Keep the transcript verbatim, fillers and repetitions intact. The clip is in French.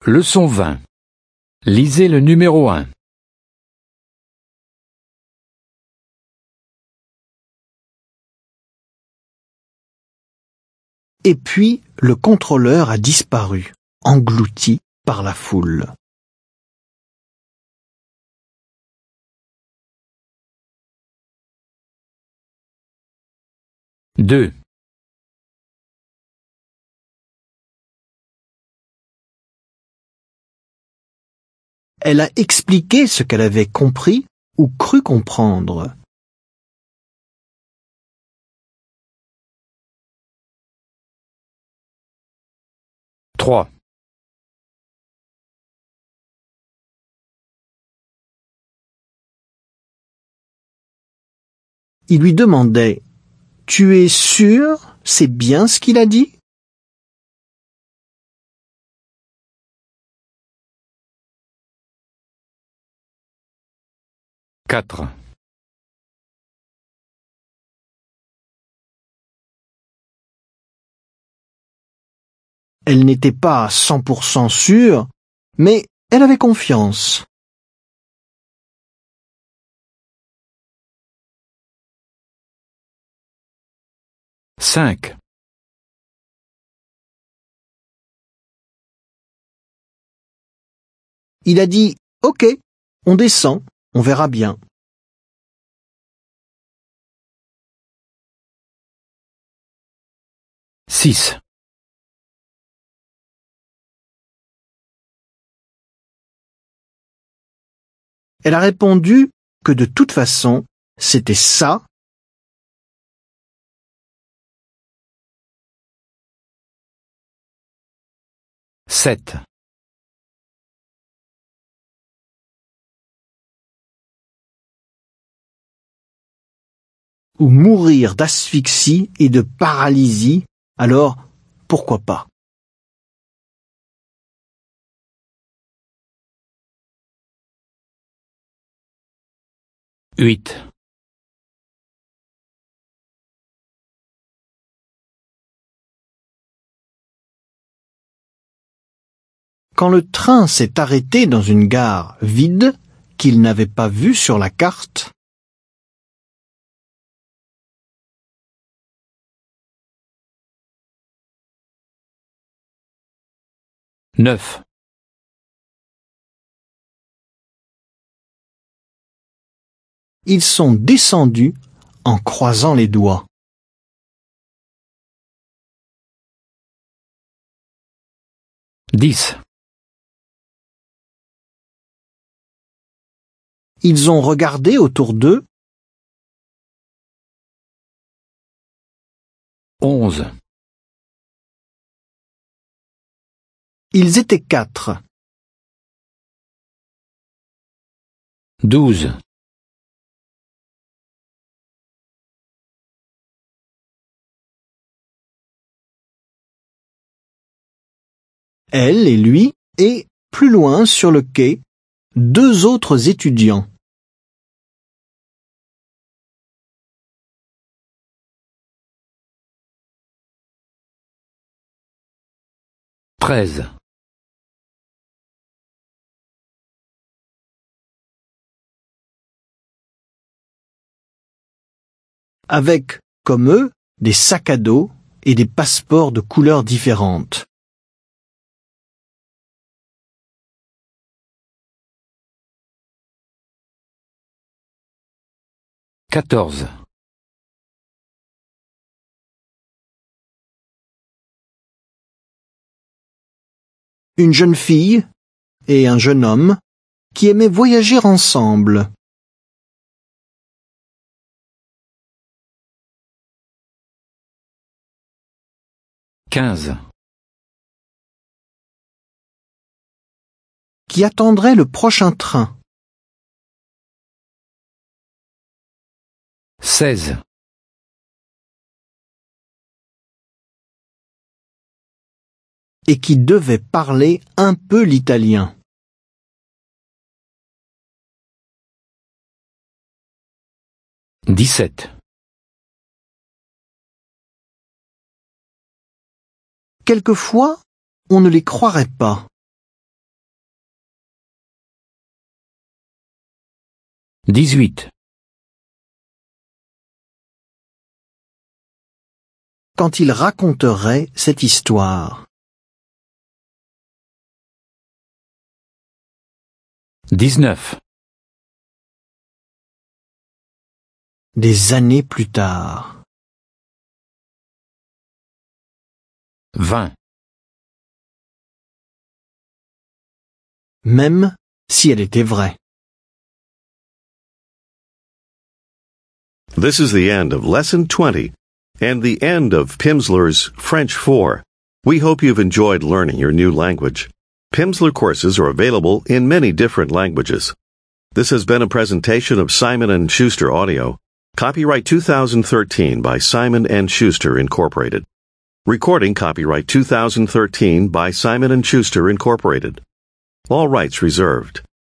Leçon vingt. Lisez le numéro un. Et puis, le contrôleur a disparu, englouti par la foule. deux. Elle a expliqué ce qu'elle avait compris ou cru comprendre. trois. Il lui demandait « Tu es sûr, c'est bien ce qu'il a dit ?» quatre. Elle n'était pas à cent pour cent sûre, mais elle avait confiance. cinq. Il a dit « Ok, on descend, on verra bien. » six. Elle a répondu que de toute façon, c'était ça. sept. Ou mourir d'asphyxie et de paralysie, alors pourquoi pas? huit. Quand le train s'est arrêté dans une gare vide qu'il n'avait pas vue sur la carte, neuf. ils sont descendus en croisant les doigts. dix. Ils ont regardé autour d'eux. onze. Ils étaient quatre. douze. Elle et lui, et, plus loin sur le quai, deux autres étudiants. treize. Avec, comme eux, des sacs à dos et des passeports de couleurs différentes. quatorze. Une jeune fille et un jeune homme qui aimaient voyager ensemble. quinze. Qui attendraient le prochain train. seize. Et qui devaient parler un peu l'italien. dix-sept. Quelquefois, on ne les croirait pas. dix-huit. Quand il raconterait cette histoire. dix-neuf. Des années plus tard. vingt. Même si elle était vraie. This is the end of Lesson twenty and the end of Pimsleur's French four. We hope you've enjoyed learning your new language. Pimsleur courses are available in many different languages. This has been a presentation of Simon and Schuster Audio. Copyright two thousand thirteen by Simon and Schuster Incorporated. Recording copyright two thousand thirteen by Simon and Schuster Incorporated. All rights reserved.